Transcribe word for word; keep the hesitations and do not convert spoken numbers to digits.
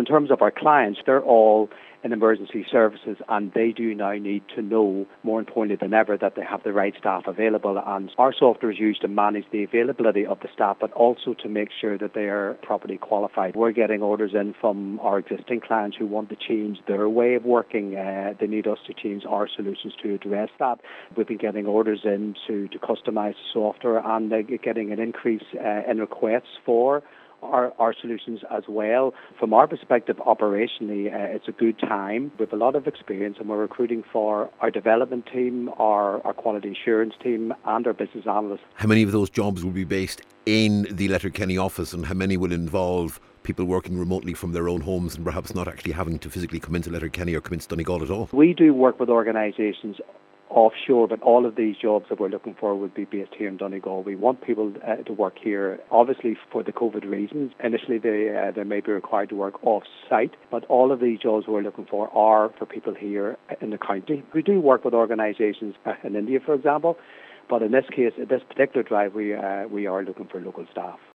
in terms of our clients, they're all in emergency services, and they do now need to know, more importantly than ever, that they have the right staff available. And our software is used to manage the availability of the staff, but also to make sure that they are properly qualified. We're getting orders in from our existing clients who want to change their way of working. Uh, they need us to change our solutions to address that. We've been getting orders in to, to customise the software, and uh, getting an increase uh, in requests for Our, our solutions as well. From our perspective, operationally, uh, it's a good time. We have a lot of experience, and we're recruiting for our development team, our, our quality assurance team, and our business analysts. How many of those jobs will be based in the Letterkenny office, and how many will involve people working remotely from their own homes and perhaps not actually having to physically come into Letterkenny or come into Donegal at all? We do work with organisations offshore, but all of these jobs that we're looking for would be based here in Donegal. We want people uh, to work here, obviously for the COVID reasons. Initially, they uh, they may be required to work off-site, but all of these jobs we're looking for are for people here in the county. We do work with organisations uh, in India, for example, but in this case, this particular drive, we uh, we are looking for local staff.